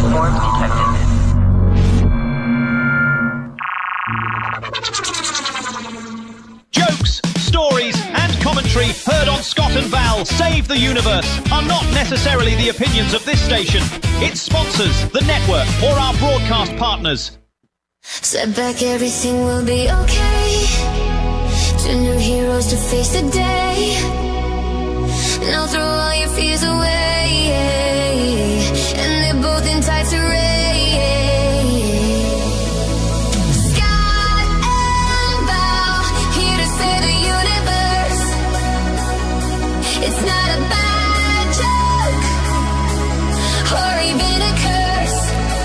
forms detected. Jokes, stories, and commentary heard on Scott and Val Save the Universe are not necessarily the opinions of this station, its sponsors, the network, or our broadcast partners. Step back, everything will be okay. Two new heroes to face the day. Now throw all your fears away. And they're both in tights array. Scott and Val, here to save the universe. It's not a bad joke, or even a curse.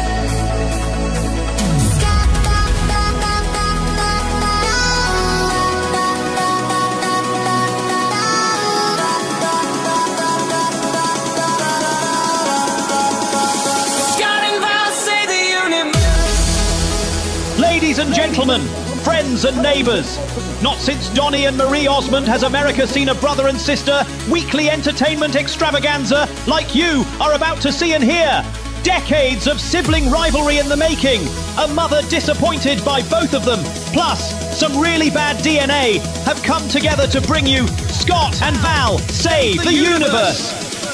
Ladies and gentlemen, friends and neighbours, not since Donny and Marie Osmond has America seen a brother and sister weekly entertainment extravaganza like you are about to see and hear. Decades of sibling rivalry in the making, a mother disappointed by both of them, plus some really bad DNA have come together to bring you Scott and Val Save the Universe.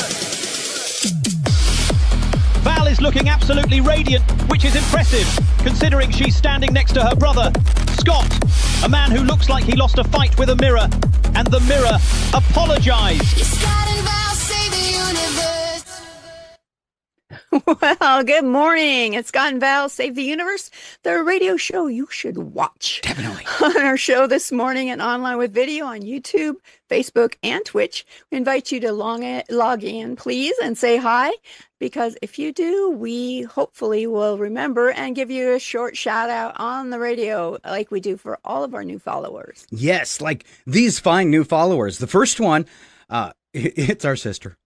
Val is looking absolutely radiant, which is impressive, considering she's standing next to her brother, Scott, a man who looks like he lost a fight with a mirror, and the mirror apologised. Scott and Val save the universe. Well, good morning. It's Scott and Val Save the Universe, the radio show you should watch. Definitely. On our show this morning and online with video on YouTube, Facebook, and Twitch, we invite you to log in, please, and say hi, because if you do, we hopefully will remember and give you a short shout out on the radio like we do for all of our new followers. Yes, like these fine new followers. The first one, it's our sister.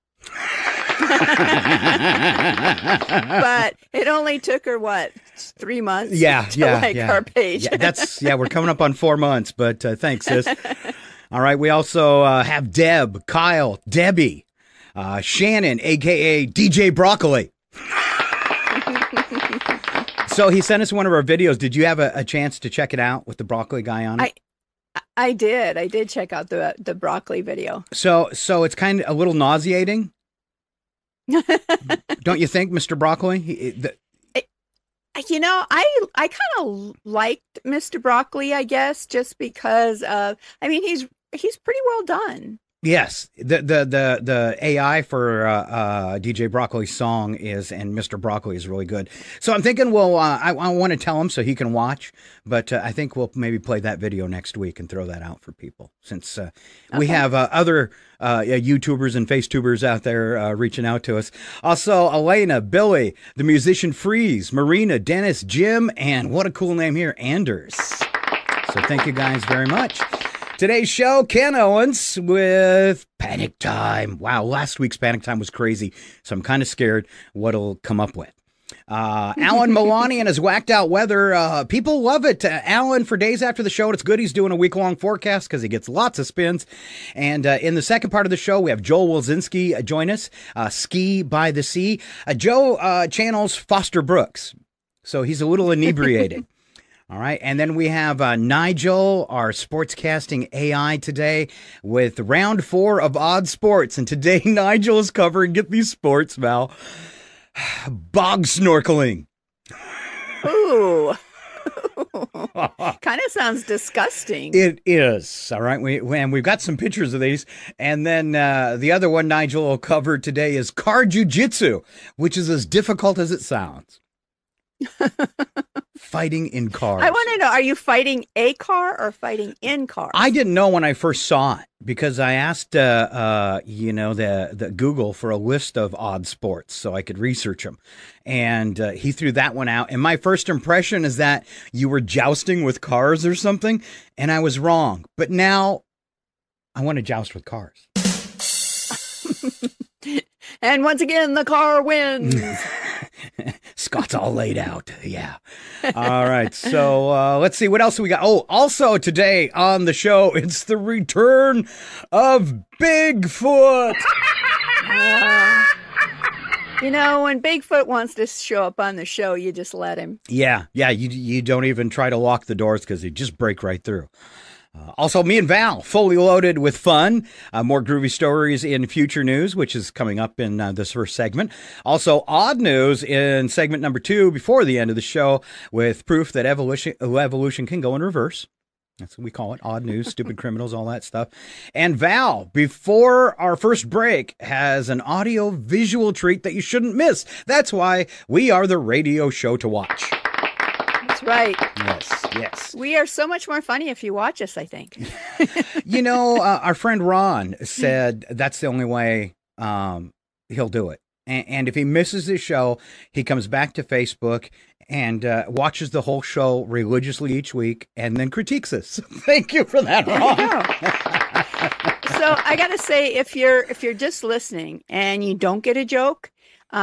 But it only took her, 3 months? Yeah, our page. We're coming up on 4 months, but thanks, sis. All right, we also have Deb, Kyle, Debbie, Shannon, a.k.a. DJ Broccoli. So he sent us one of our videos. Did you have a chance to check it out with the broccoli guy on it? I did check out the broccoli video. So it's kind of a little nauseating. Don't you think, Mr. Broccoli? I kind of liked Mr. Broccoli, I guess, just because he's pretty well done. Yes, the AI for DJ Broccoli's song and Mr. Broccoli is really good. So I'm thinking, I want to tell him so he can watch, but I think we'll maybe play that video next week and throw that out for people, since we have other YouTubers and FaceTubers out there reaching out to us. Also, Elena, Billy, the musician Freeze, Marina, Dennis, Jim, and what a cool name here, Anders. So thank you guys very much. Today's show, Ken Owens with Panic Time. Wow, last week's Panic Time was crazy, so I'm kind of scared what he'll come up with. Alan Milani and his whacked out weather. People love it. Alan, for days after the show, it's good he's doing a week-long forecast because he gets lots of spins. And in the second part of the show, we have Joel Wilzinski join us, Ski by the Sea. Joe channels Foster Brooks, so he's a little inebriated. All right, and then we have Nigel, our sportscasting AI today, with round 4 of Odd Sports. And today Nigel is covering, get these sports, Val, bog snorkeling. Ooh. Kind of sounds disgusting. It is. All right, we've got some pictures of these. And then the other one Nigel will cover today is car jiu-jitsu, which is as difficult as it sounds. Fighting in cars. I want to know, are you fighting a car or fighting in cars? I didn't know when I first saw it because I asked, the Google for a list of odd sports so I could research them. And he threw that one out. And my first impression is that you were jousting with cars or something. And I was wrong. But now I want to joust with cars. And once again, the car wins. Scott's all laid out. Yeah. All right. So let's see. What else we got? Oh, also today on the show, it's the return of Bigfoot. You know, when Bigfoot wants to show up on the show, you just let him. Yeah. You don't even try to lock the doors because he'd just break right through. Also, me and Val, fully loaded with fun. More groovy stories in future news, which is coming up in this first segment. Also, odd news in segment number 2 before the end of the show, with proof that evolution can go in reverse. That's what we call it. Odd news, stupid criminals, all that stuff. And Val, before our first break, has an audio visual treat that you shouldn't miss. That's why we are the radio show to watch. That's right. Yes. We are so much more funny if you watch us, I think. You know, our friend Ron said that's the only way he'll do it. And if he misses his show, he comes back to Facebook and watches the whole show religiously each week and then critiques us. Thank you for that, Ron. So I got to say, if you're just listening and you don't get a joke,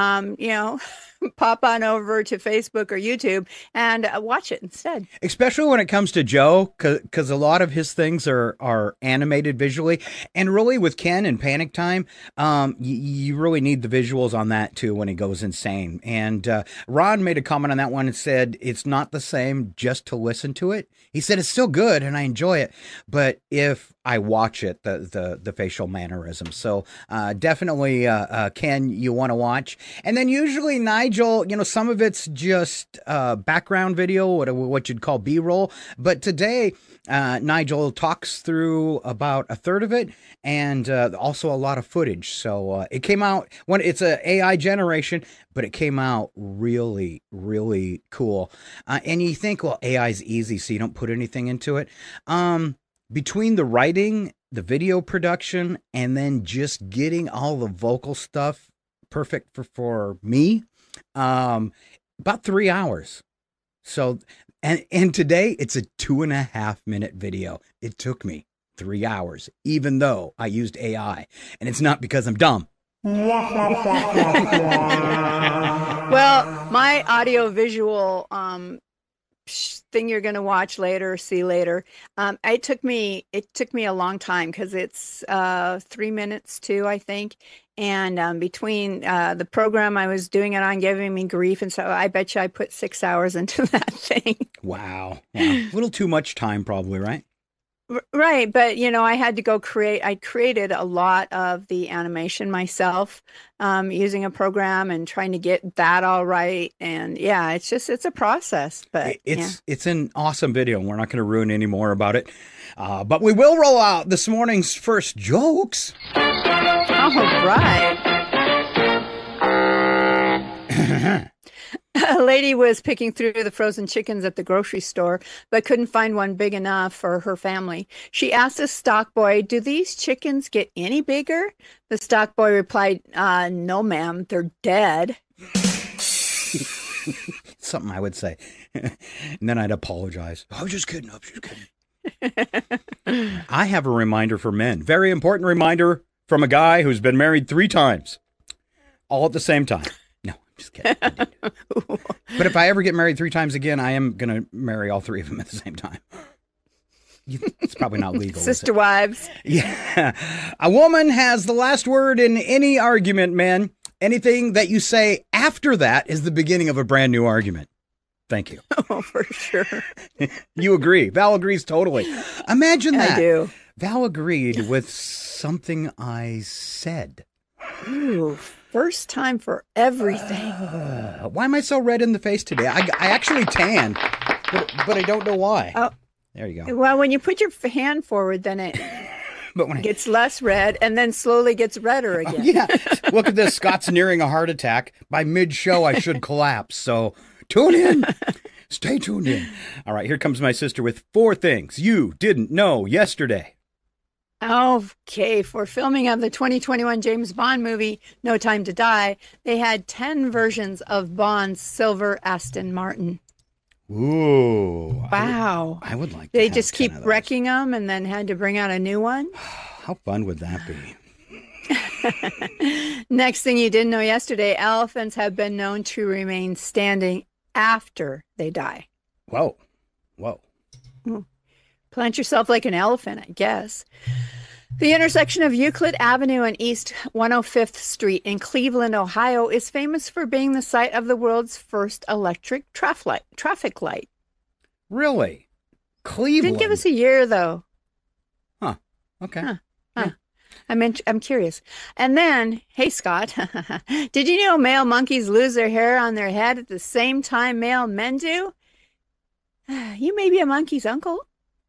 pop on over to Facebook or YouTube and watch it instead. Especially when it comes to Joe, because a lot of his things are animated visually. And really with Ken and Panic Time, you really need the visuals on that too when he goes insane. And Ron made a comment on that one and said it's not the same just to listen to it. He said it's still good and I enjoy it, but if I watch it, the facial mannerisms. So definitely, Ken, you want to watch. And then usually Nigel, some of it's just background video, what you'd call B-roll. But today, Nigel talks through about a third of it and also a lot of footage. So it came out when it's an AI generation, but it came out really, really cool. And you think, well, AI is easy, so you don't put anything into it. Between the writing, the video production, and then just getting all the vocal stuff perfect for me, about 3 hours. So, and today it's a 2.5 minute video. It took me 3 hours, even though I used AI, and it's not because I'm dumb. Well, my audio visual thing you're going to watch later, see later. It took me a long time because it's 3 minutes too, I think. And between the program I was doing it on giving me grief, and so I bet you I put 6 hours into that thing. Wow. A little too much time, probably, right? Right, but I had to go I created a lot of the animation myself using a program and trying to get that all right. And yeah, it's a process, but it's an awesome video and we're not going to ruin any more about it. But we will roll out this morning's first jokes. All right. A lady was picking through the frozen chickens at the grocery store, but couldn't find one big enough for her family. She asked a stock boy, "Do these chickens get any bigger?" The stock boy replied, "No, ma'am, they're dead." Something I would say. And then I'd apologize. I was just kidding. I have a reminder for men. Very important reminder from a guy who's been married 3 times. All at the same time. Just kidding. But if I ever get married 3 times again, I am going to marry all 3 of them at the same time. It's probably not legal. Sister wives. Yeah. A woman has the last word in any argument, men. Anything that you say after that is the beginning of a brand new argument. Thank you. Oh, for sure. You agree. Val agrees totally. Imagine that. I do. Val agreed with something I said. Ooh. First time for everything. Why am I so red in the face today? I actually tanned, but I don't know why. Oh, there you go. Well, when you put your hand forward, then it gets less red and then slowly gets redder again. Yeah. Look at this. Scott's nearing a heart attack. By mid-show, I should collapse. So tune in. Stay tuned in. All right. Here comes my sister with 4 things you didn't know yesterday. Okay, for filming of the 2021 James Bond movie, No Time to Die, they had 10 versions of Bond's silver Aston Martin. Ooh. Wow. I would like to They have just 10 keep of those. wrecking them and then had to bring out a new one. How fun would that be? Next thing you didn't know yesterday, elephants have been known to remain standing after they die. Whoa. Plant yourself like an elephant, I guess. The intersection of Euclid Avenue and East 105th Street in Cleveland, Ohio, is famous for being the site of the world's first electric traffic light. Really? Cleveland? Didn't give us a year, though. Huh. Okay. Huh. Huh. I'm curious. And then, hey, Scott, did you know male monkeys lose their hair on their head at the same time male men do? You may be a monkey's uncle.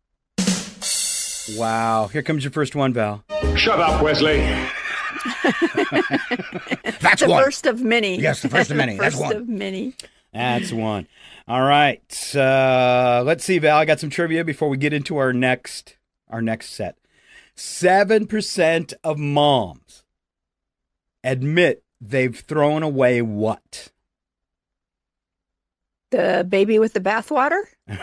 Wow. Here comes your first one, Val. Shut up, Wesley. That's The one. first of many. Yes, the first of many. That's First one. of many. That's one. All right. Let's see, Val. I got some trivia before we get into our next set. 7% of moms admit they've thrown away what? The baby with the bathwater?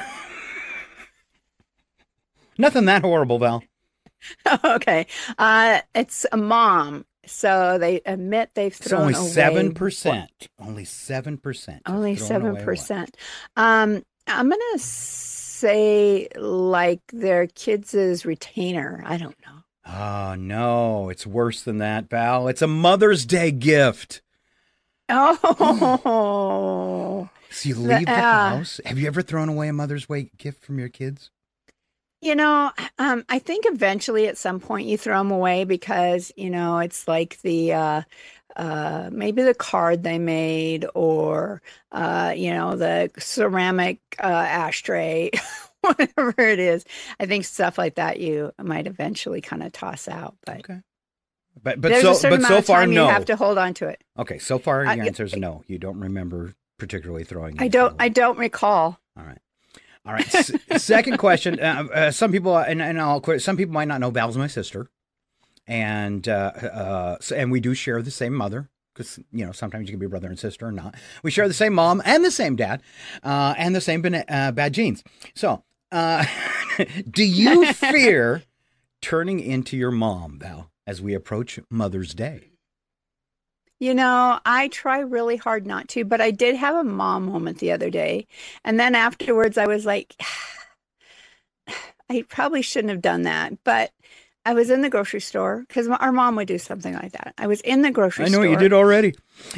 Nothing that horrible, Val. Okay. It's a mom. So they admit they've It's thrown only away 7%. Only 7%. Only have thrown away what? 7%. I'm gonna say like their kids' retainer. I don't know. Oh, no. It's worse than that, Val. It's a Mother's Day gift. Oh. So you leave the house. Have you ever thrown away a Mother's Day gift from your kids? I think eventually at some point you throw them away because, it's like the maybe the card they made or, the ceramic ashtray, whatever it is. I think stuff like that you might eventually kind of toss out. But Okay. But there's a certain amount so of far, time no. you have to hold on to it. Okay, so far your answer is no. You don't remember particularly throwing. I anything don't away. recall. All right. Second question. Some people, and I'll quit. Some people might not know Val's my sister, and we do share the same mother because sometimes you can be brother and sister or not. We share the same mom and the same dad, and the same bad genes. So, do you fear turning into your mom, Val, as we approach Mother's Day? I try really hard not to, but I did have a mom moment the other day. And then afterwards, I was like, I probably shouldn't have done that. But I was in the grocery store because our mom would do something like that. I was in the grocery store. I know what you did already.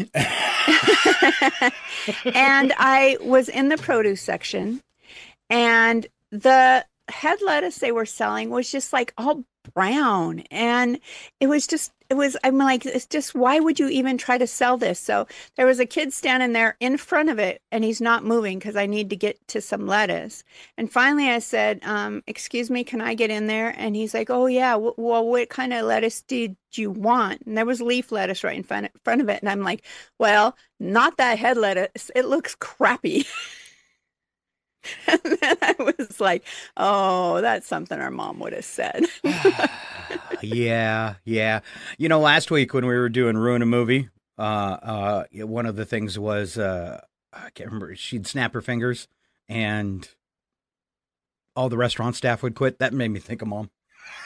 And I was in the produce section, and the head lettuce they were selling was just like all brown. And I'm like, it's just, why would you even try to sell this? So there was a kid standing there in front of it, and he's not moving because I need to get to some lettuce. And finally I said, excuse me, can I get in there? And he's like, oh yeah, well, what kind of lettuce did you want? And there was leaf lettuce right in front of it. And I'm like, well, not that head lettuce. It looks crappy. And then I was like, oh, that's something our mom would have said. Yeah. Last week when we were doing Ruin a Movie, one of the things was, I can't remember, she'd snap her fingers and all the restaurant staff would quit. That made me think of Mom.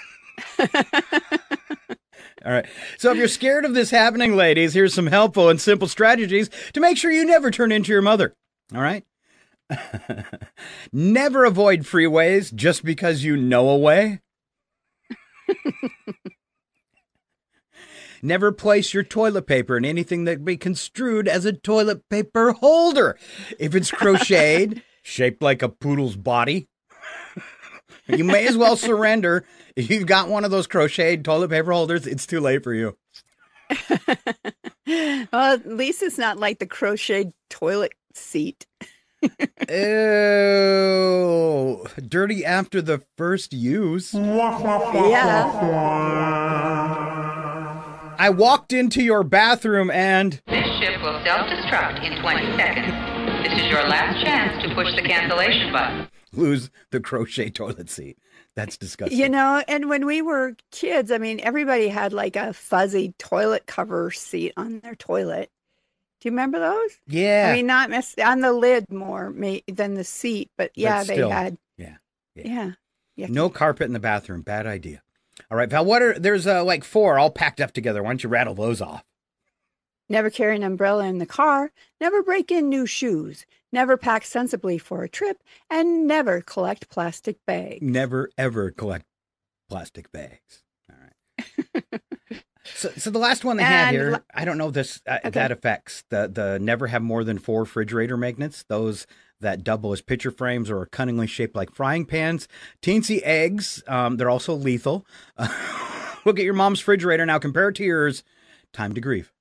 All right. So if you're scared of this happening, ladies, here's some helpful and simple strategies to make sure you never turn into your mother. All right. Never avoid freeways just because you know a way. Never place your toilet paper in anything that be construed as a toilet paper holder. If it's crocheted, shaped like a poodle's body, you may as well surrender. If you've got one of those crocheted toilet paper holders, it's too late for you. Well, at least it's not like the crocheted toilet seat. Ew. Dirty after the first use. Yeah. I walked into your bathroom and... This ship will self-destruct in 20 seconds. This is your last chance to push the cancellation button. Lose the crochet toilet seat. That's disgusting. And when we were kids, I mean, everybody had like a fuzzy toilet cover seat on their toilet. Do you remember those? Yeah. I mean, not on the lid more than the seat, but yeah, But still, they had. Yeah. Yeah. No carpet in the bathroom. Bad idea. All right, Val, there's like 4 all packed up together. Why don't you rattle those off? Never carry an umbrella in the car. Never break in new shoes. Never pack sensibly for a trip. And never collect plastic bags. Never, ever collect plastic bags. All right. So the last one they had And here, I don't know if this that affects the never have more than 4 refrigerator magnets. Those that double as picture frames or are cunningly shaped like frying pans. Teensy eggs, they're also lethal. Look at your mom's refrigerator now. Compare it to yours. Time to grieve.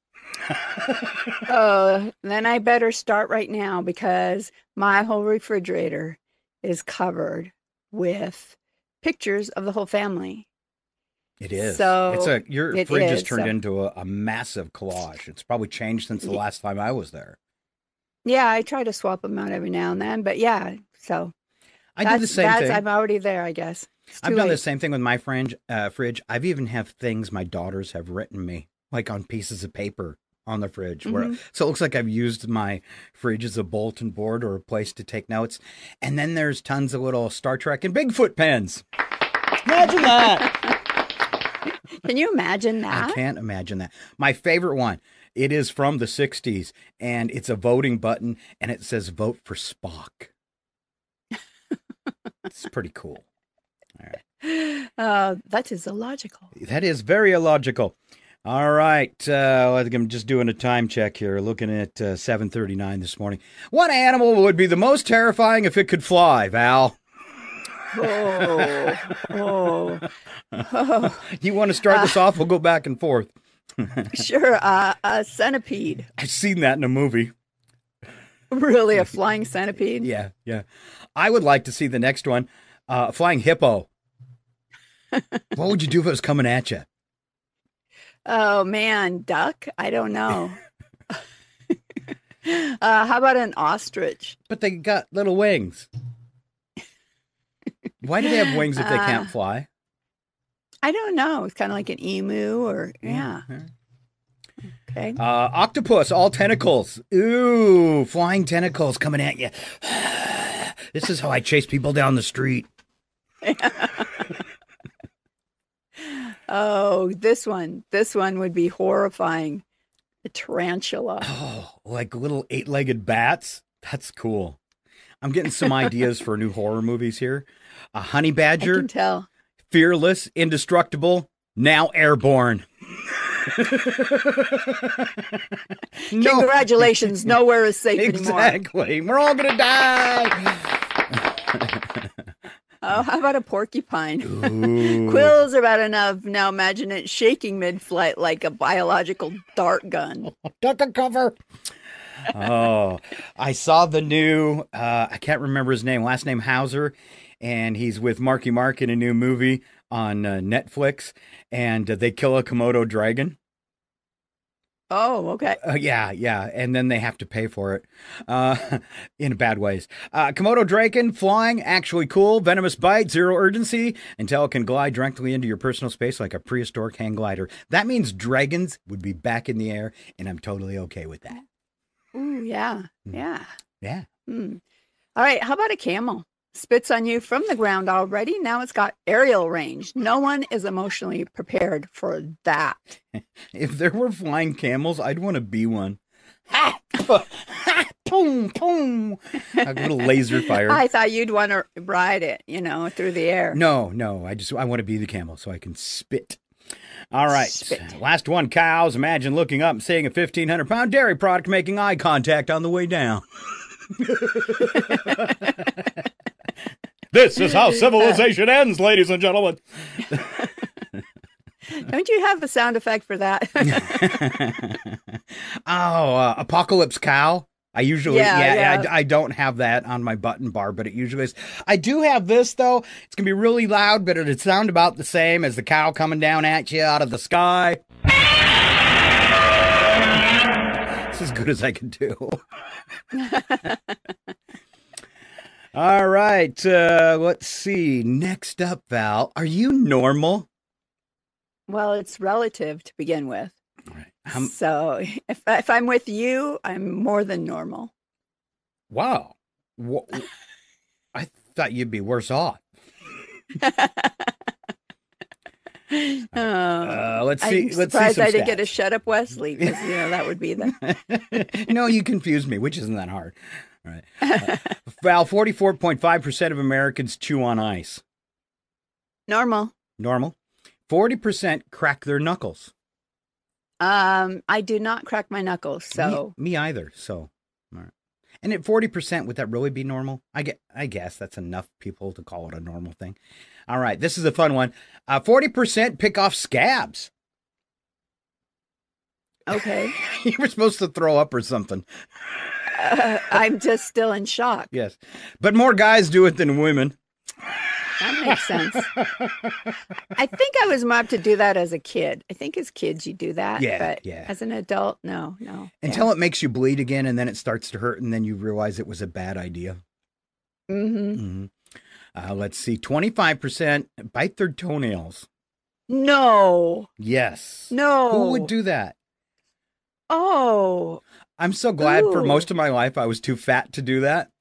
Oh, then I better start right now because my whole refrigerator is covered with pictures of the whole family. It is. So your it fridge has is, turned so- into a massive collage. It's probably changed since the last time I was there. Yeah, I try to swap them out every now and then, but yeah, so I do the same thing. I'm already there, I guess. It's I've too done the late. same thing with my fridge. I've even have things my daughters have written me, like on pieces of paper on the fridge. So it looks like I've used my fridge as a bulletin board or a place to take notes. And then there's tons of little Star Trek and Bigfoot pens. Imagine that. Can you imagine that? I can't imagine that. My favorite one, it is from the 60s, and it's a voting button, and it says vote for Spock. It's pretty cool. All right. That is illogical. That is very illogical. All right. I'm just doing a time check here, looking at 7:39 this morning. What animal would be the most terrifying if it could fly, Val? Oh. You want to start this off? We'll go back and forth. Sure. A centipede. I've seen that in a movie. Really, a flying centipede? Yeah. I would like to see the next one, flying hippo. What would you do if it was coming at you? Oh man, duck? I don't know. How about an ostrich? But they got little wings. Why do they have wings if they can't fly? I don't know. It's kind of like an emu or, yeah. Okay. Octopus, all tentacles. Ooh, flying tentacles coming at you. This is how I chase people down the street. Oh, this one would be horrifying. A tarantula. Oh, like little 8-legged bats? That's cool. I'm getting some ideas for new horror movies here. A honey I badger, can tell. fearless, indestructible, now airborne. No, Congratulations. Nowhere is safe anymore. exactly. We're all going to die. Oh, how about a porcupine? Ooh. Quills are bad enough. Now imagine it shaking mid-flight like a biological dart gun. Duck a cover. Oh, I saw the new, I can't remember his name, last name Hauser, and he's with Marky Mark in a new movie on Netflix, and they kill a Komodo dragon. Oh, okay. Yeah, and then they have to pay for it in bad ways. Komodo dragon, flying, actually cool, venomous bite, zero urgency, until it can glide directly into your personal space like a prehistoric hang glider. That means dragons would be back in the air, and I'm totally okay with that. Ooh, yeah. Yeah. Hmm. All right, how about a camel? Spits on you from the ground already. Now it's got aerial range. No one is emotionally prepared for that. If there were flying camels, I'd want to be one. Ha! Ha! Boom! Boom! A little laser fire. I thought you'd want to ride it, through the air. No. I want to be the camel so I can spit. All right. Spit. Last one, cows. Imagine looking up and seeing a 1,500-pound dairy product making eye contact on the way down. This is how civilization ends, ladies and gentlemen. Don't you have a sound effect for that? Apocalypse cow. I usually, Yeah. I don't have that on my button bar, but it usually is. I do have this, though. It's going to be really loud, but it'd sound about the same as the cow coming down at you out of the sky. It's as good as I can do. All right. Let's see. Next up, Val, are you normal? Well, it's relative to begin with. All right. So if I'm with you, I'm more than normal. Wow. I thought you'd be worse off. Let's see. I'm Let's surprised see some I didn't get a stats. shut up Wesley because that would be the No, you confused me, which isn't that hard. All right. Val, 44.5% of Americans chew on ice. normal. Normal. 40% crack their knuckles. I do not crack my knuckles, so Me either. So, all right. And at 40%, would that really be normal? I guess that's enough people to call it a normal thing. All right, this is a fun one. 40% pick off scabs. okay. You were supposed to throw up or something. I'm just still in shock. Yes, but more guys do it than women. That makes sense. I think I was more apt to do that as a kid. I think as kids you do that. Yeah, but yeah. as an adult, no. Until it makes you bleed again, and then it starts to hurt, and then you realize it was a bad idea. Mm-hmm. Let's see. 25% bite their toenails. No. Yes. No. Who would do that? Oh. I'm so glad for Ooh. most of my life I was too fat to do that.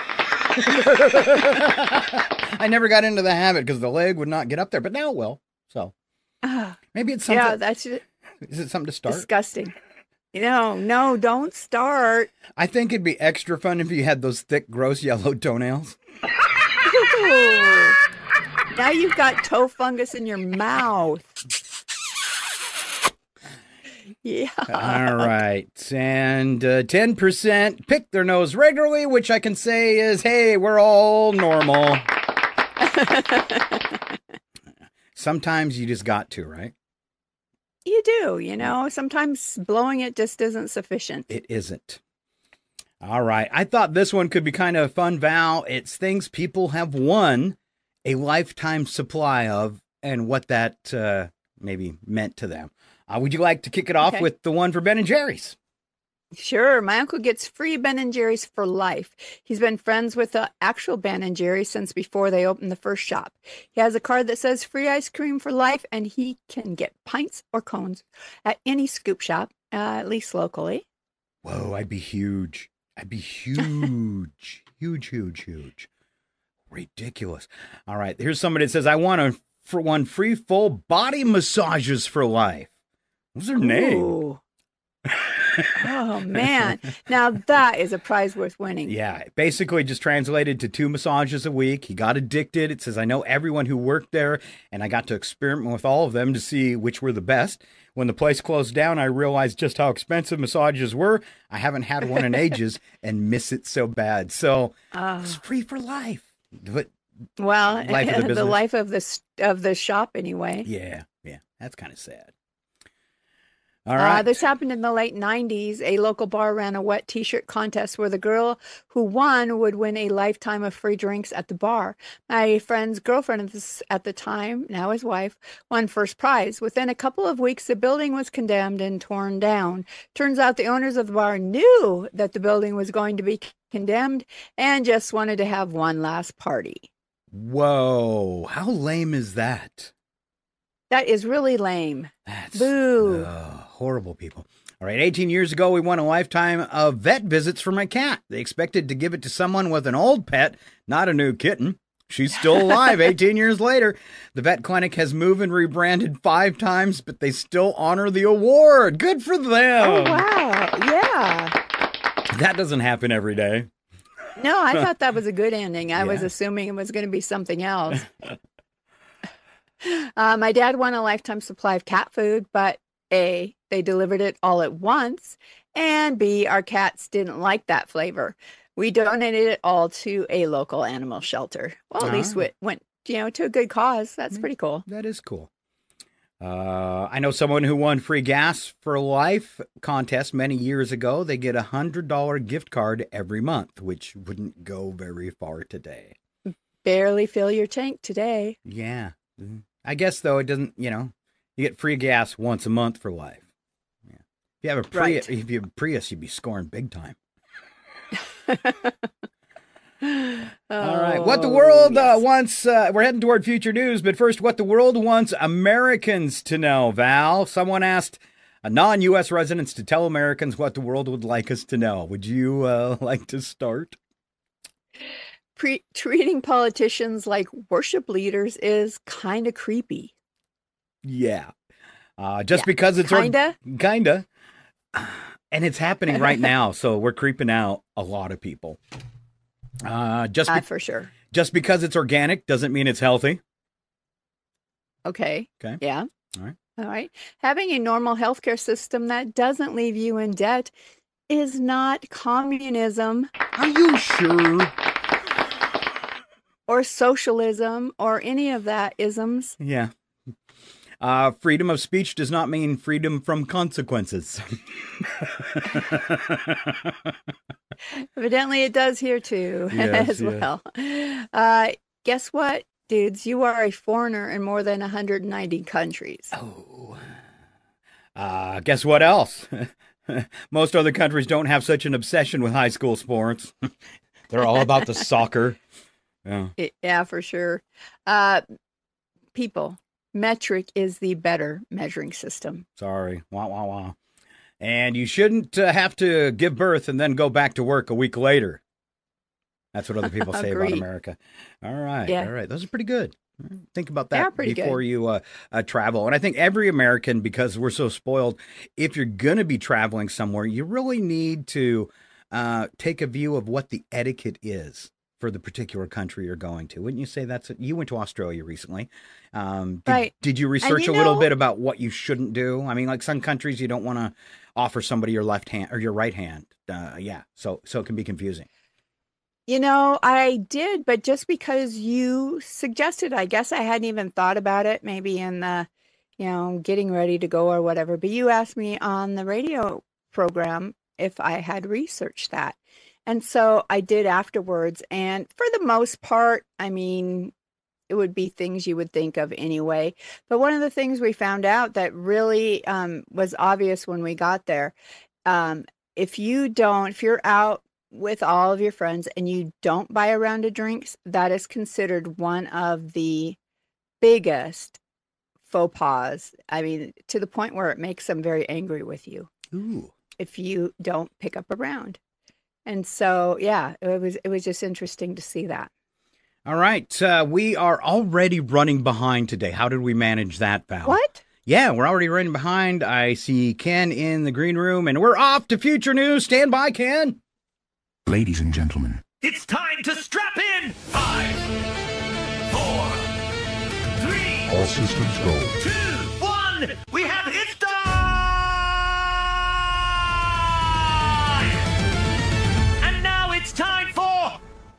I never got into the habit because the leg would not get up there, but now it will. So maybe it's something. Yeah, that's Is it something to start? disgusting. No, don't start. I think it'd be extra fun if you had those thick, gross yellow toenails. Ooh. Now you've got toe fungus in your mouth. Yeah. All right. And 10% pick their nose regularly, which I can say is, hey, we're all normal. Sometimes you just got to, right? You do, sometimes blowing it just isn't sufficient. It isn't. All right. I thought this one could be kind of fun, Val. It's things people have won a lifetime supply of and what that maybe meant to them. Would you like to kick it off with the one for Ben and Jerry's? Sure. My uncle gets free Ben & Jerry's for life. He's been friends with the actual Ben & Jerry's since before they opened the first shop. He has a card that says free ice cream for life, and he can get pints or cones at any scoop shop, at least locally. Whoa, I'd be huge. I'd be huge. Huge. Ridiculous. All right, here's somebody that says, I want one free full body massages for life. What's her name? Ooh. Oh, man. Now that is a prize worth winning. Yeah, basically just translated to 2 massages a week. He got addicted. It says, I know everyone who worked there, and I got to experiment with all of them to see which were the best. When the place closed down, I realized just how expensive massages were. I haven't had one in ages and miss it so bad. So it's free for life. But well, life of the business. The life of the shop anyway. Yeah. That's kind of sad. All right. This happened in the late 90s. A local bar ran a wet t-shirt contest where the girl who won would win a lifetime of free drinks at the bar. My friend's girlfriend at the time, now his wife, won first prize. Within a couple of weeks, the building was condemned and torn down. Turns out the owners of the bar knew that the building was going to be condemned and just wanted to have one last party. Whoa. How lame is that? That is really lame. That's Boo. horrible people. All right, 18 years ago, we won a lifetime of vet visits for my cat. They expected to give it to someone with an old pet, not a new kitten. She's still alive 18 years later. The vet clinic has moved and rebranded 5 times, but they still honor the award. Good for them. Oh, wow. Yeah. That doesn't happen every day. No, I thought that was a good ending. I was assuming it was going to be something else. My dad won a lifetime supply of cat food, but A, they delivered it all at once, and B, our cats didn't like that flavor. We donated it all to a local animal shelter. Well, at least it went, to a good cause. That's pretty cool. That is cool. I know someone who won free gas for life contest many years ago. They get a $100 gift card every month, which wouldn't go very far today. Barely fill your tank today. Yeah. I guess, though, it doesn't, you get free gas once a month for life. Yeah. If you have a Prius, if you have a Prius, you'd be scoring big time. All right. What the world wants, we're heading toward future news, but first, what the world wants Americans to know, Val. Someone asked non-U.S. residents to tell Americans what the world would like us to know. Would you like to start? Treating politicians like worship leaders is kind of creepy. Yeah. Because it's kinda. And it's happening right now. So we're creeping out a lot of people. For sure. Just because it's organic doesn't mean it's healthy. Okay. Okay. Yeah. All right. All right. Having a normal healthcare system that doesn't leave you in debt is not communism Are you sure? or socialism or any of that isms. Yeah. Freedom of speech does not mean freedom from consequences. Evidently, it does here too, Yes, as yes. well. Guess what, dudes? You are a foreigner in more than 190 countries. Oh. Guess what else? Most other countries don't have such an obsession with high school sports. They're all about the soccer. Yeah. Yeah, for sure. People, metric is the better measuring system. Sorry. Wah, wah, wah. And you shouldn't have to give birth and then go back to work a week later. That's what other people say about Agreed. America. All right. Yeah. All right. Those are pretty good. Think about They are that pretty before good. you travel. And I think every American, because we're so spoiled, if you're going to be traveling somewhere, you really need to take a view of what the etiquette is for the particular country you're going to. Wouldn't you say that's it? You went to Australia recently. Right. Did you research you a little know- bit about what you shouldn't do? I mean, like some countries, you don't want to offer somebody your left hand or your right hand. Yeah. So it can be confusing. You know, I did, but just because you suggested, I guess I hadn't even thought about it, maybe in the, getting ready to go or whatever. But you asked me on the radio program if I had researched that. And so I did afterwards. And for the most part, I mean, it would be things you would think of anyway. But one of the things we found out that really was obvious when we got there, if you're out with all of your friends and you don't buy a round of drinks, that is considered one of the biggest faux pas. I mean, to the point where it makes them very angry with you Ooh. if you don't pick up a round. And so, yeah, it was just interesting to see that. All right. We are already running behind today. How did we manage that, Val? What? Yeah, we're already running behind. I see Ken in the green room, and we're off to Future News. Stand by, Ken. Ladies and gentlemen, It's time to strap in! 5, 4, 3, all systems go. 2, 1! We have it time! And now it's time for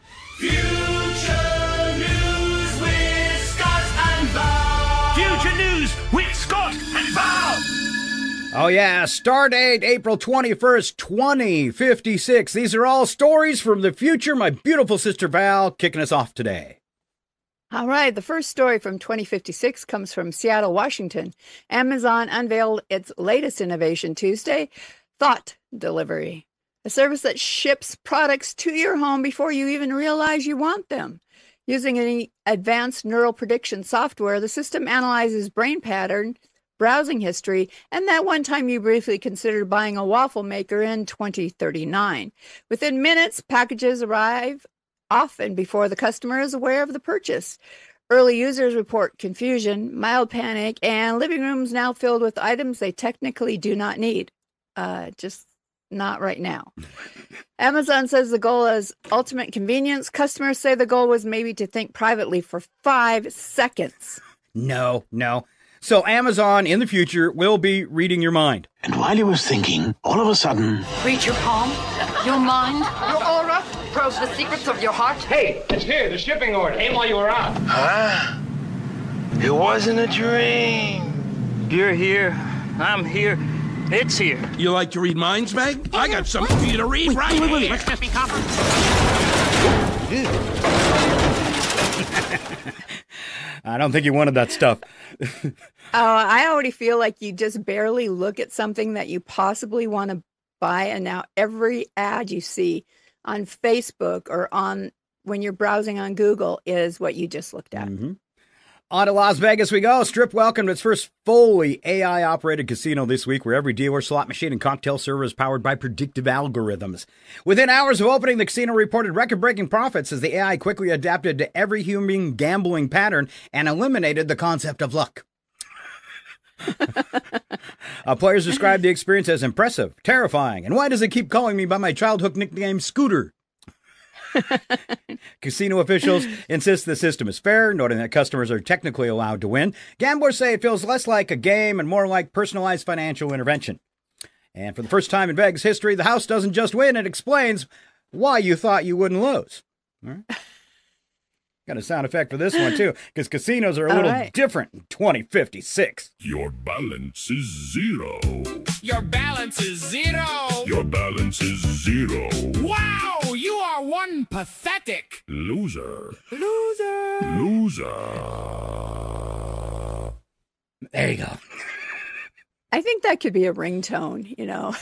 Future News with Scott and Val! Future News with Scott and Val! Oh, yeah. Star date April 21st, 2056. These are all stories from the future. My beautiful sister Val kicking us off today. All right, the first story from 2056 comes from Seattle, Washington. Amazon unveiled its latest innovation Tuesday, Thought Delivery, a service that ships products to your home before you even realize you want them. Using an advanced neural prediction software, the system analyzes brain pattern, browsing history, and that one time you briefly considered buying a waffle maker in 2039. Within minutes, packages arrive often before the customer is aware of the purchase. Early users report confusion, mild panic, and living rooms now filled with items they technically do not need. Just not right now. Amazon says the goal is ultimate convenience. Customers say the goal was maybe to think privately for 5 seconds. No. So Amazon in the future will be reading your mind. And while he was thinking, all of a sudden, Read your palm, your mind, your aura, probes the secrets of your heart. Hey, it's here, the shipping order. Came while you were out. huh? It wasn't a dream. You're here. I'm here. It's here. You like to read minds, Meg? I got something for you to read right here. Let's just be confident. I don't think you wanted that stuff. I already feel like you just barely look at something that you possibly want to buy. And now every ad you see on Facebook or when you're browsing on Google is what you just looked at. Mm-hmm. On to Las Vegas we go. Strip welcomed its first fully AI-operated casino this week, where every dealer, slot machine, and cocktail server is powered by predictive algorithms. Within hours of opening, the casino reported record-breaking profits as the AI quickly adapted to every human gambling pattern and eliminated the concept of luck. Players described the experience as impressive, terrifying, and why does it keep calling me by my childhood nickname, Scooter? Casino officials insist the system is fair, noting that customers are technically allowed to win. Gamblers say it feels less like a game and more like personalized financial intervention. And for the first time in Vegas history, the house doesn't just win, it explains why you thought you wouldn't lose. All right. Got a sound effect for this one, too, because casinos are a little different in 2056. Your balance is zero. Your balance is zero. Your balance is zero. Wow, you are one pathetic loser. Loser. There you go. I think that could be a ringtone, you know.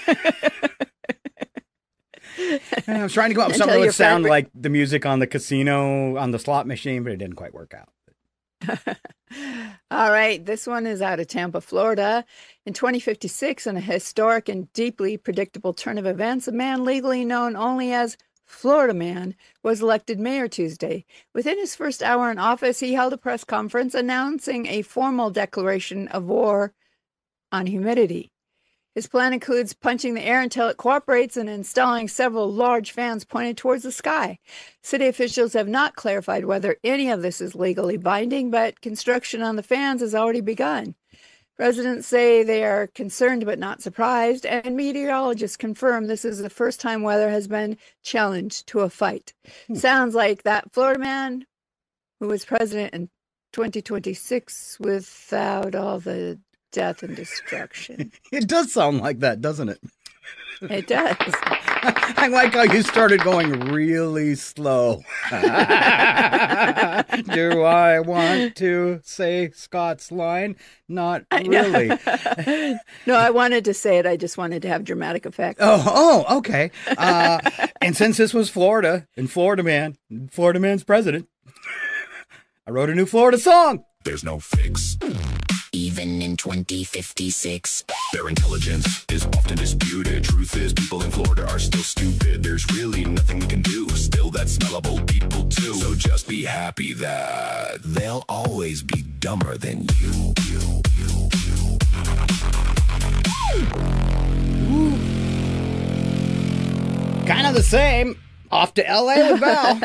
I was trying to go up with something that would sound like the music on the casino, on the slot machine, but it didn't quite work out. All right, this one is out of Tampa, Florida. In 2056, in a historic and deeply predictable turn of events, a man legally known only as Florida Man was elected mayor Tuesday. Within his first hour in office, he held a press conference announcing a formal declaration of war on humidity. His plan includes punching the air until it cooperates and installing several large fans pointed towards the sky. City officials have not clarified whether any of this is legally binding, but construction on the fans has already begun. Residents say they are concerned but not surprised, and meteorologists confirm this is the first time weather has been challenged to a fight. Sounds like that Florida man who was president in 2026 without all the death and destruction. It does sound like that, doesn't it? It does. I like how you started going really slow. Do I want to say Scott's line? Not really. No, I wanted to say it. I just wanted to have dramatic effect. Oh, okay. And since this was Florida and Florida Man's president, I wrote a new Florida song. There's no fix. Even in 2056, their intelligence is often disputed. Truth is, people in Florida are still stupid. There's really nothing we can do. Still, that smell of old people too. So just be happy that they'll always be dumber than you. Kind of the same. Off to LA with Val.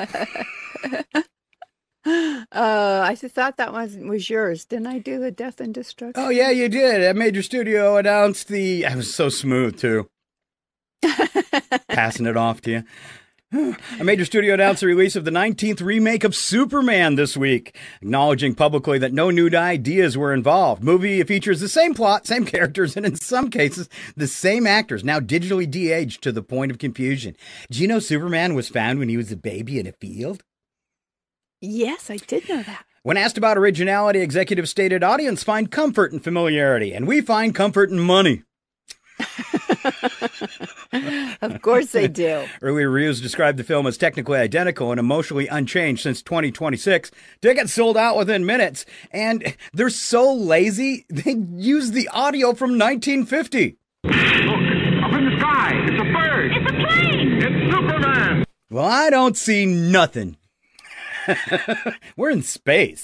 I thought that was yours. Didn't I do the death and destruction? Oh, yeah, you did. A major studio announced I was so smooth, too. Passing it off to you. A major studio announced the release of the 19th remake of Superman this week, acknowledging publicly that no new ideas were involved. Movie features the same plot, same characters, and in some cases, the same actors, now digitally de-aged to the point of confusion. Do you know Superman was found when he was a baby in a field? Yes, I did know that. When asked about originality, executives stated, audience find comfort in familiarity, and we find comfort in money. Of course they do. Earlier reviews described the film as technically identical and emotionally unchanged since 2026. Tickets sold out within minutes, and they're so lazy, they use the audio from 1950. Look, up in the sky, it's a bird. It's a plane. It's Superman. Well, I don't see nothing. We're in space.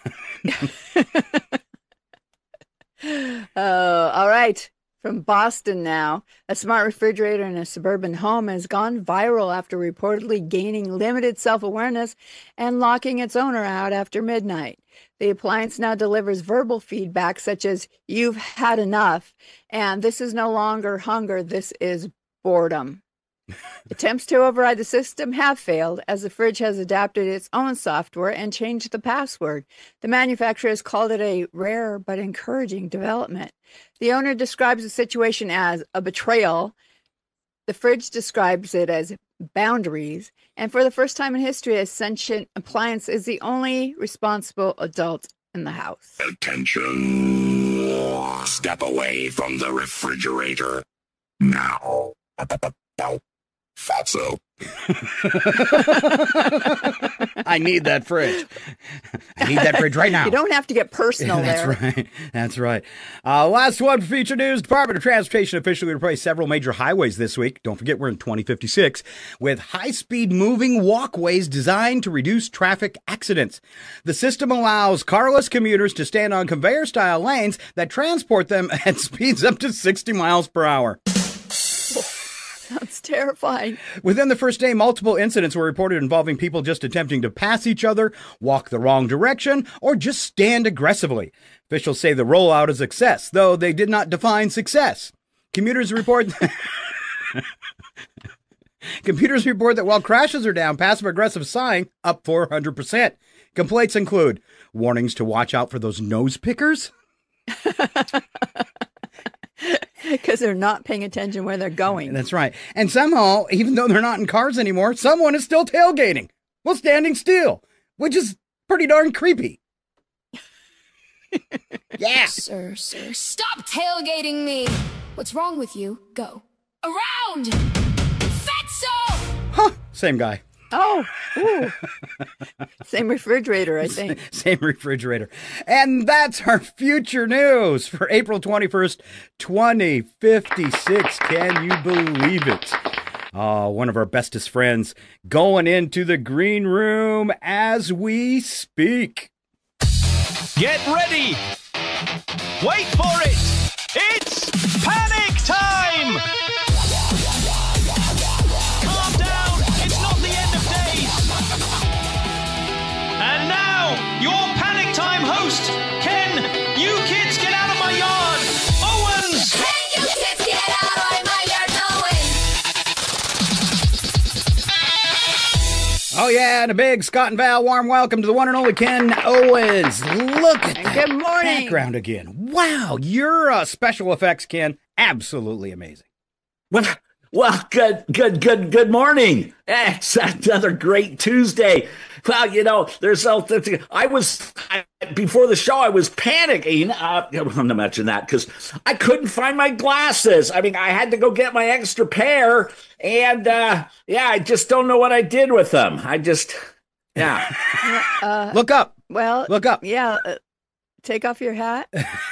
All right. From Boston now, a smart refrigerator in a suburban home has gone viral after reportedly gaining limited self-awareness and locking its owner out after midnight. The appliance now delivers verbal feedback such as, "You've had enough," and "This is no longer hunger, this is boredom." Attempts to override the system have failed as the fridge has adapted its own software and changed the password. The manufacturer has called it a rare but encouraging development. The owner describes the situation as a betrayal. The fridge describes it as boundaries. And for the first time in history, a sentient appliance is the only responsible adult in the house. Attention. Step away from the refrigerator. Now. Fatso. I need that fridge. I need that fridge right now. You don't have to get personal That's there. Right. That's right. Last one for feature news. Department of Transportation officially replaced several major highways this week. Don't forget we're in 2056 with high-speed moving walkways designed to reduce traffic accidents. The system allows carless commuters to stand on conveyor-style lanes that transport them at speeds up to 60 miles per hour. Sounds terrifying. Within the first day, multiple incidents were reported involving people just attempting to pass each other, walk the wrong direction, or just stand aggressively. Officials say the rollout is a success, though they did not define success. Computers report that while crashes are down, passive-aggressive sighing up 400%. Complaints include warnings to watch out for those nose pickers. Because they're not paying attention where they're going. That's right. And somehow, even though they're not in cars anymore, someone is still tailgating while standing still, which is pretty darn creepy. Yeah. Sir, stop tailgating me. What's wrong with you? Go. Around! Fatso! Huh. Same guy. Oh, ooh. Same refrigerator, I think. Same refrigerator. And that's our future news for April 21st, 2056. Can you believe it? Oh, one of our bestest friends going into the green room as we speak. Get ready! Wait for it! It's panic time! Calm down, it's not the end of days! And now, your panic time host, Ken, you kids get out of my yard! Owens! Hey, you kids, get out of my yard, Owens! Oh, yeah, and a big Scott and Val warm welcome to the one and only Ken Owens. Look at that Good morning. background again. Wow, your special effects, Ken, absolutely amazing. Well, good morning. It's another great Tuesday. Well, you know, before the show, I was panicking. I'm going to mention that because I couldn't find my glasses. I mean, I had to go get my extra pair. And, I just don't know what I did with them. Look up. Well, look up. Yeah. Take off your hat.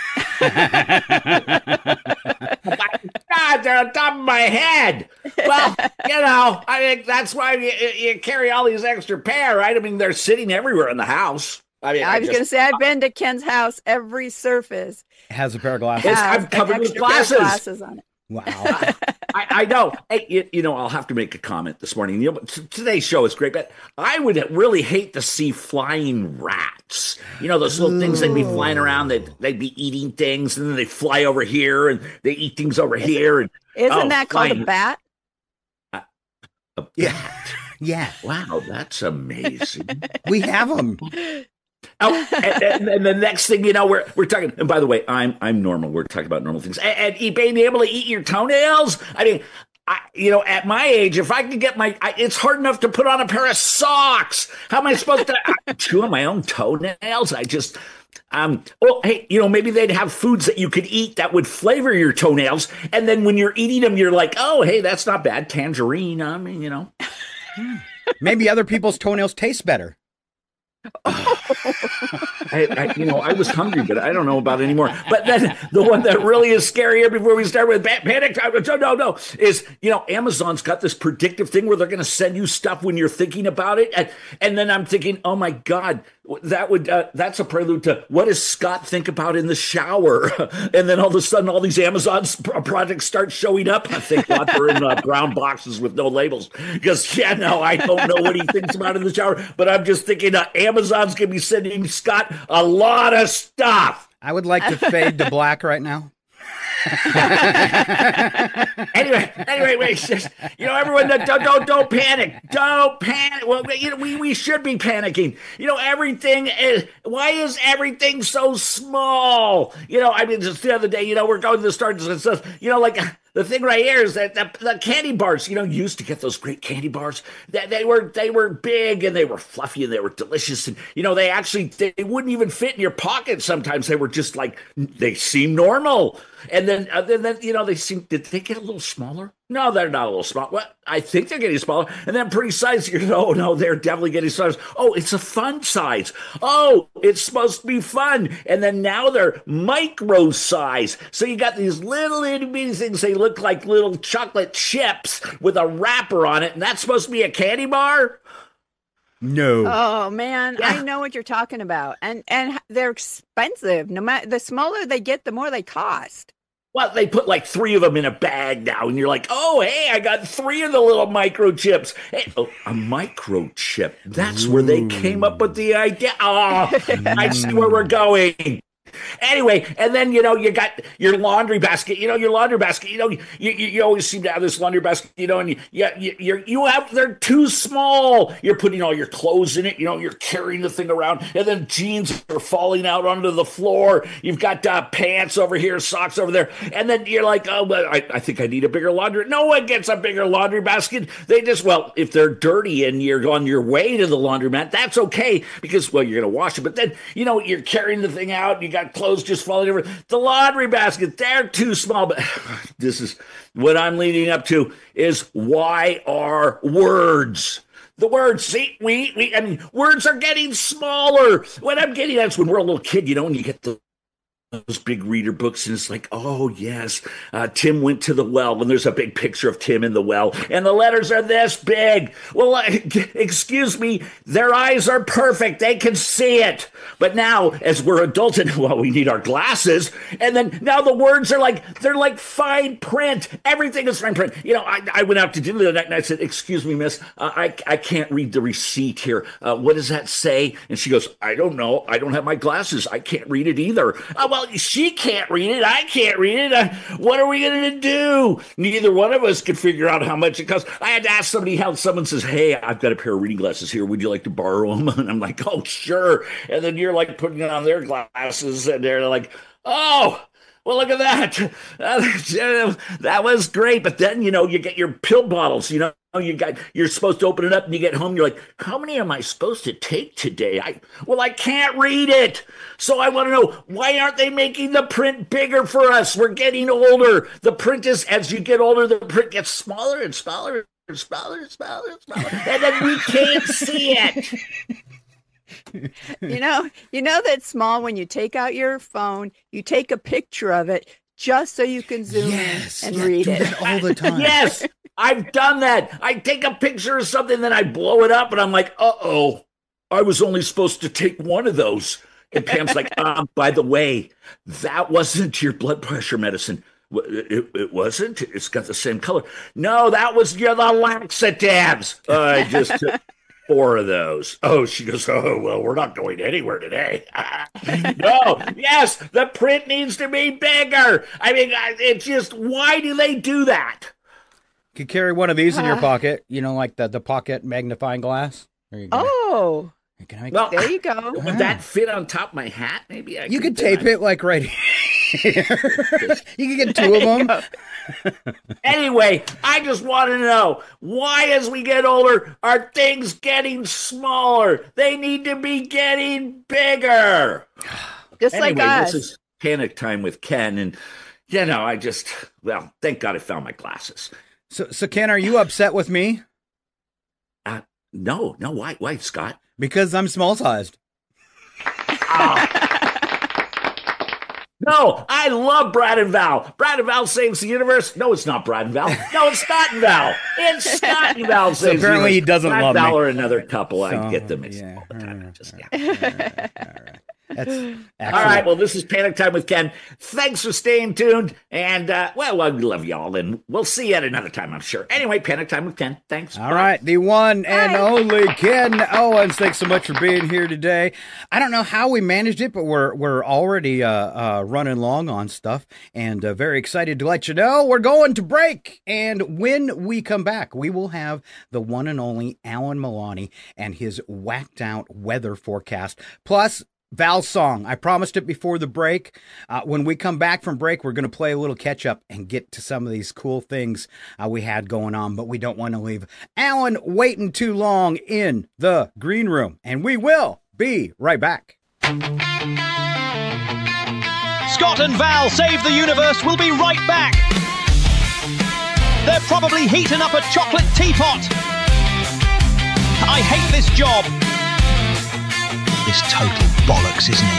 God, they're on top of my head. Well, you know, I mean, that's why you carry all these extra pair, right? I mean, they're sitting everywhere in the house. I mean, I was going to say, I've been to Ken's house. Every surface has a pair of glasses. I'm covered with glasses on it. Wow. I know. Hey, you know, I'll have to make a comment this morning. You know, today's show is great, but I would really hate to see flying rats. You know, those little things that'd be flying around, they'd be eating things, and then they fly over here, and they eat things over here. And Isn't that called a bat? A bat? Yeah. Wow, that's amazing. We have them. Oh, and the next thing you know, we're talking. And by the way, I'm normal. We're talking about normal things. And being able to eat your toenails. I mean, at my age, if I could get it's hard enough to put on a pair of socks. How am I supposed to chew on my own toenails? Hey, you know, maybe they'd have foods that you could eat that would flavor your toenails. And then when you're eating them, you're like, oh, hey, that's not bad. Tangerine. I mean, you know. Maybe other people's toenails taste better. I was hungry, but I don't know about it anymore. But then the one that really is scarier before we start with panic time, no, is, you know, Amazon's got this predictive thing where they're going to send you stuff when you're thinking about it. And then I'm thinking, oh my God, that's a prelude to what does Scott think about in the shower? And then all of a sudden, all these Amazon projects start showing up. I think they're in brown boxes with no labels. Because, I don't know what he thinks about in the shower. But I'm just thinking Amazon's going to be sending Scott a lot of stuff. I would like to fade to black right now. Anyway, wait. You know, everyone, don't panic. Don't panic. Well, you know, we should be panicking. You know, why is everything so small? You know, I mean, just the other day, you know, we're going to the stores and stuff. You know, like the thing right here is that the candy bars. You know, you used to get those great candy bars. They were big and they were fluffy and they were delicious. And you know, they wouldn't even fit in your pocket. Sometimes they were just like they seemed normal. And then you know, did they get a little smaller? No, they're not a little small. Well, I think they're getting smaller. And then pretty size, no, they're definitely getting smaller. Oh, it's a fun size. Oh, it's supposed to be fun. And then now they're micro size. So you got these little itty bitty things. They look like little chocolate chips with a wrapper on it. And that's supposed to be a candy bar? No. Oh man, yeah. I know what you're talking about. And they're expensive. No matter the smaller they get, the more they cost. Well, they put like 3 of them in a bag now, and you're like, oh, hey, I got 3 of the little microchips. Hey, a microchip. That's where they came up with the idea. Oh, I see where we're going. Anyway, and then, you got your laundry basket, you always seem to have this laundry basket, and they're too small. You're putting all your clothes in it, you're carrying the thing around, and then jeans are falling out onto the floor. You've got pants over here, socks over there, and then you're like, oh, but I think I need a bigger laundry. No one gets a bigger laundry basket. They just, if they're dirty and you're on your way to the laundromat, that's okay, because, you're going to wash it, but then, you're carrying the thing out, you got clothes just falling over. The laundry basket, they're too small. But this is what I'm leading up to, is why are words? The words, see, words are getting smaller. What I'm getting at is when we're a little kid, and you get those big reader books, and it's like, oh yes, Tim went to the well, and there's a big picture of Tim in the well, and the letters are this big. Well, excuse me, their eyes are perfect, they can see it. But now, as we're adults, and we need our glasses, and then now the words are they're like fine print. Everything is fine print. I went out to dinner the other night, and I said, excuse me, miss, I can't read the receipt here. What does that say? And she goes, I don't know, I don't have my glasses, I can't read it either. Well, she can't read it. I can't read it. What are we going to do? Neither one of us could figure out how much it costs. I had to ask somebody how. Someone says, hey, I've got a pair of reading glasses here. Would you like to borrow them? And I'm like, oh, sure. And then you're like putting on their glasses, and they're like, oh, well, look at that. That was great. But then, you get your pill bottles, you're supposed to open it up, and you get home, you're like, how many am I supposed to take today? I can't read it. So I want to know, why aren't they making the print bigger for us? We're getting older. The print is, as you get older, the print gets smaller and smaller and smaller and smaller and smaller. And then we can't see it. You know that's small when you take out your phone, you take a picture of it just so you can zoom in and read it all the time. Yes, I've done that. I take a picture of something, then I blow it up, and I'm like, uh-oh, I was only supposed to take one of those. And Pam's like, by the way, that wasn't your blood pressure medicine. It wasn't? It's got the same color. No, that was the laxatives. I just took 4 of those. Oh, she goes, oh, well, we're not going anywhere today. No, yes, the print needs to be bigger. It's just, why do they do that? You could carry one of these in your pocket, like the pocket magnifying glass. There you go. Oh. There you go. Would that fit on top of my hat? Maybe you could tape it right here. You could get 2 of them. Anyway, I just want to know, why as we get older are things getting smaller? They need to be getting bigger. Just anyway, like us. This is Panic Time with Ken, and thank God I found my glasses. So Ken, are you upset with me? No. Why, Scott? Because I'm small-sized. No, I love Brad and Val. Brad and Val saves the universe. No, it's not Brad and Val. No, it's Scott and Val. It's Scott and Val saves the universe. Apparently he doesn't Brad love and Val me. are another couple. I get them. Yeah. All the time. All right. That's all right. Well, this is Panic Time with Ken. Thanks for staying tuned. And, we love y'all. And we'll see you at another time, I'm sure. Anyway, Panic Time with Ken. Thanks. All right. The one and only Ken Owens. Thanks so much for being here today. I don't know how we managed it, but we're already running long on stuff. And very excited to let you know we're going to break. And when we come back, we will have the one and only Alan Milani and his whacked out weather forecast. Plus, Val's song. I promised it before the break. When we come back from break, we're going to play a little catch up and get to some of these cool things we had going on, but we don't want to leave Alan waiting too long in the green room. And we will be right back. Scott and Val Save the Universe will be right back. They're probably heating up a chocolate teapot. I hate this job. This total bollocks, isn't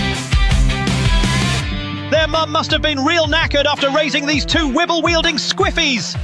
it? Their mum must have been real knackered after raising these 2 wibble-wielding squiffies.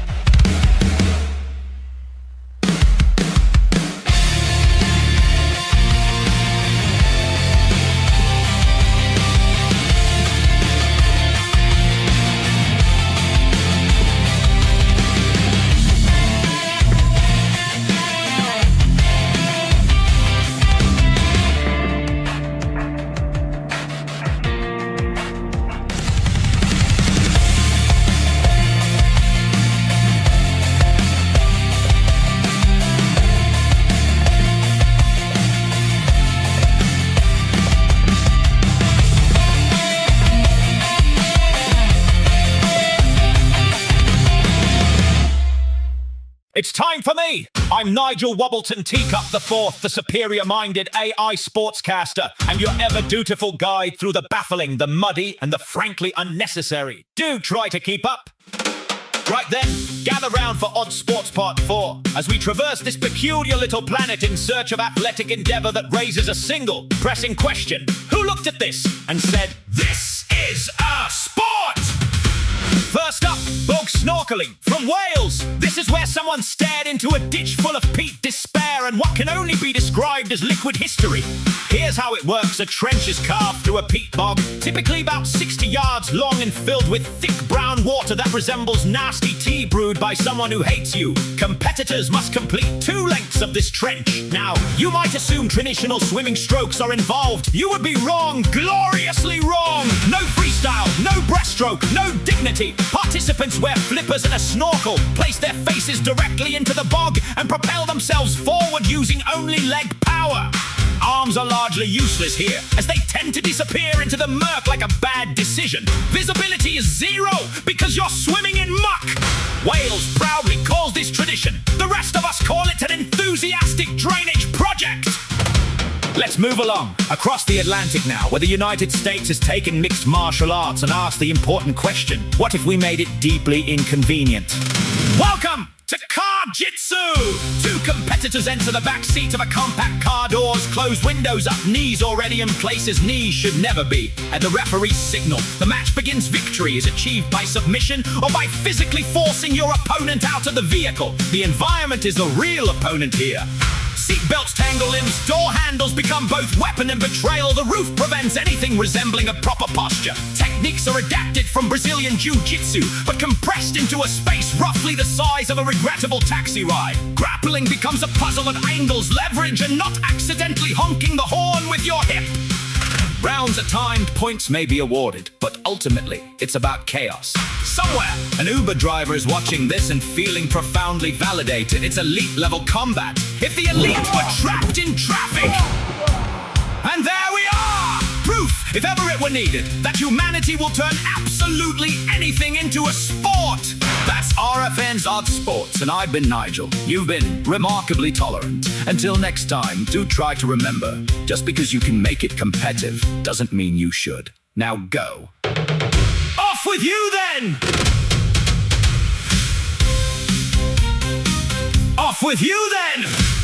It's time for me! I'm Nigel Wobbleton Teacup IV, the superior-minded AI sportscaster, and your ever-dutiful guide through the baffling, the muddy, and the frankly unnecessary. Do try to keep up! Right then, gather round for Odd Sports Part 4, as we traverse this peculiar little planet in search of athletic endeavor that raises a single, pressing question. Who looked at this and said, "This is a sport"? First up, bog snorkeling from Wales. This is where someone stared into a ditch full of peat despair and what can only be described as liquid history. Here's how it works. A trench is carved through a peat bog, typically about 60 yards long and filled with thick brown water that resembles nasty tea brewed by someone who hates you. Competitors must complete 2 lengths of this trench. Now, you might assume traditional swimming strokes are involved. You would be wrong, gloriously wrong. No freestyle, no breaststroke, no dignity. Participants wear flippers and a snorkel, place their faces directly into the bog, and propel themselves forward using only leg power. Arms are largely useless here, as they tend to disappear into the murk like a bad decision. Visibility is 0 because you're swimming in muck. Wales proudly calls this tradition. The rest of us call it an enthusiastic drainage project. Let's move along, across the Atlantic now, where the United States has taken mixed martial arts and asked the important question, what if we made it deeply inconvenient? Welcome to Car Jitsu! 2 competitors enter the back seat of a compact car, doors closed, windows up, knees already in places knees should never be. At the referee's signal, the match begins. Victory is achieved by submission or by physically forcing your opponent out of the vehicle. The environment is the real opponent here. Seat belts tangle limbs, door handles become both weapon and betrayal. The roof prevents anything resembling a proper posture. Techniques are adapted from Brazilian Jiu-Jitsu, but compressed into a space roughly the size of a regrettable taxi ride. Grappling becomes a puzzle of angles, leverage, and not accidentally honking the horn with your hip. Rounds are timed, points may be awarded, but ultimately, it's about chaos. Somewhere, an Uber driver is watching this and feeling profoundly validated. It's elite-level combat. If the elite were trapped in traffic! And there we are! Proof, if ever it were needed, that humanity will turn absolutely anything into a sport! That's RFN's Odd Sports, and I've been Nigel. You've been remarkably tolerant. Until next time, do try to remember, just because you can make it competitive doesn't mean you should. Now go. Off with you then! Off with you then!